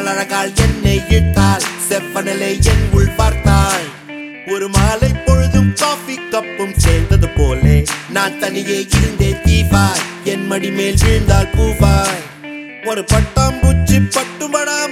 அழகால் என்னை இட்டாள், செவ்வனலை என் உள் பார்த்தாள். ஒரு மாலை பொழுதும் காஃபி கப்பும் சேர்ந்தது போலே நான் தனியே இருந்தேன் தீவாய், என் மடி மேல் வீழ்ந்தால் பூவாய். ஒரு பட்டாம்பூச்சி பட்டுமடா